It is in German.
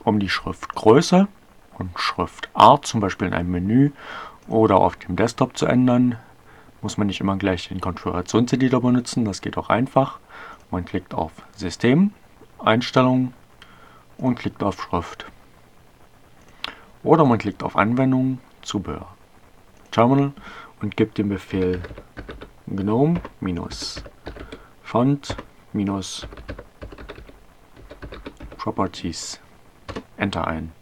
Um die Schriftgröße und Schriftart, zum Beispiel in einem Menü oder auf dem Desktop zu ändern, muss man nicht immer gleich den Konfigurationseditor benutzen, das geht auch einfach. Man klickt auf System, Einstellungen und klickt auf Schrift. Oder man klickt auf Anwendungen, Zubehör, Terminal und gibt den Befehl GNOME-Font-Properties Enter ein.